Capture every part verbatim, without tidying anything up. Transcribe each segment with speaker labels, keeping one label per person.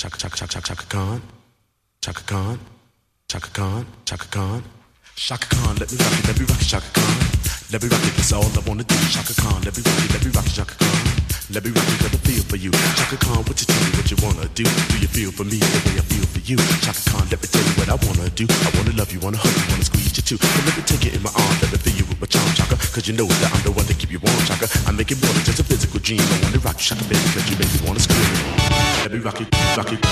Speaker 1: Chaka Chaka Chaka Chaka Khan, Chaka Khan, Chaka Khan, Chaka Khan, Chaka Khan. Let me rock it, let me rock it, Chaka Khan. Let me rock it, that's all I wanna do. Chaka Khan, let me rock it, let me rock it, Chaka Khan. Let me rock it, got a feel for you. Chaka Khan, what you tell me what you wanna do? Do you feel for me the way I feel for you? Chaka Khan, let me tell you what I wanna do. I wanna love you, wanna hug you, wanna squeeze you too. But let me take it in my arms, let me feel you with my charm, Chaka. Cause you know that I'm the one to keep you warm, Chaka. I make it more than just a physical dream. I wanna rock you, Chaka, baby, cause you make me wanna scream. Let me rock it, rock it.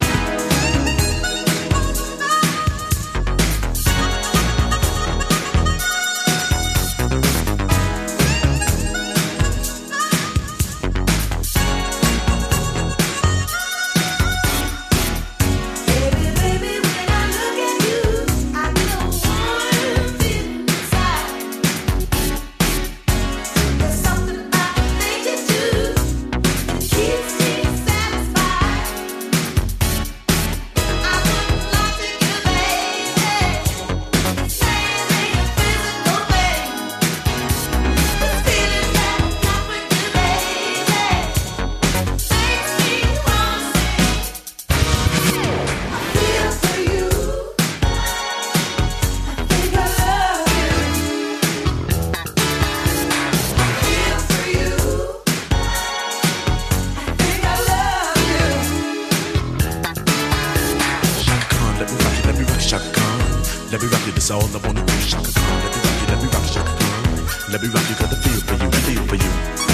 Speaker 1: Let me rock you, that's all I wanna do. Chaka Khan, let me rock you, let me rock you, Chaka Khan. Let me rock you, got the feel for you, feel for you.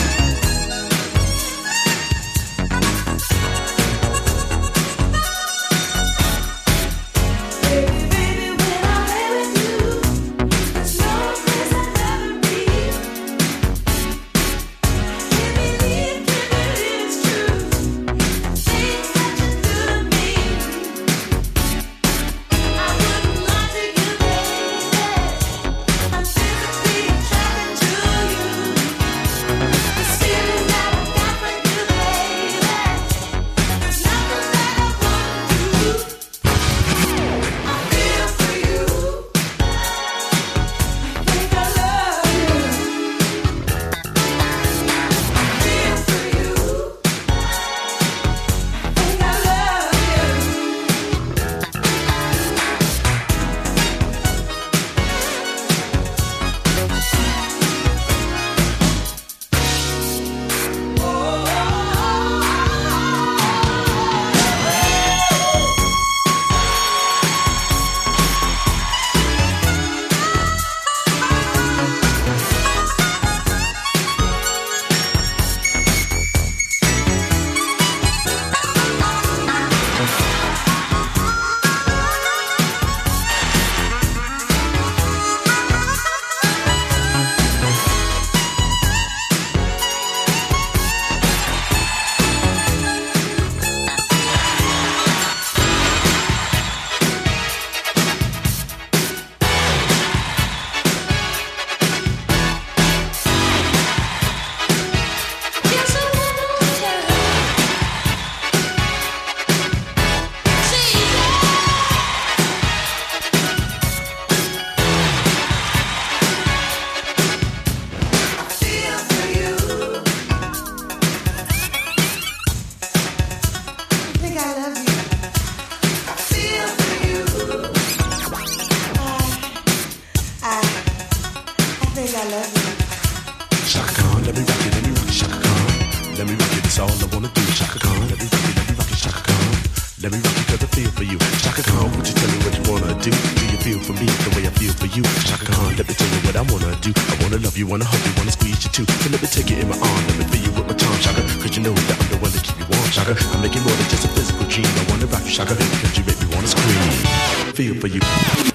Speaker 1: Chaka Khan, let me rock you, let me rock you, Chaka Khan. Let me rock you, that's all I wanna do. Chaka Khan, let me rock you, let me rock you, Chaka Khan. Let me rock you, cause I feel for you. Chaka Khan, would you tell me what you wanna do? Do you feel for me the way I feel for you? Chaka Khan, let me tell you what I wanna do. I wanna love you, wanna hug you, wanna squeeze you too. So let me take it in my arm, let me feel you with my tongue, Chaka. Cause you know that I'm the one to keep you warm, Chaka. I'm making more than just a physical dream. I wanna rock you, Chaka, cause you make me wanna scream. Feel for you.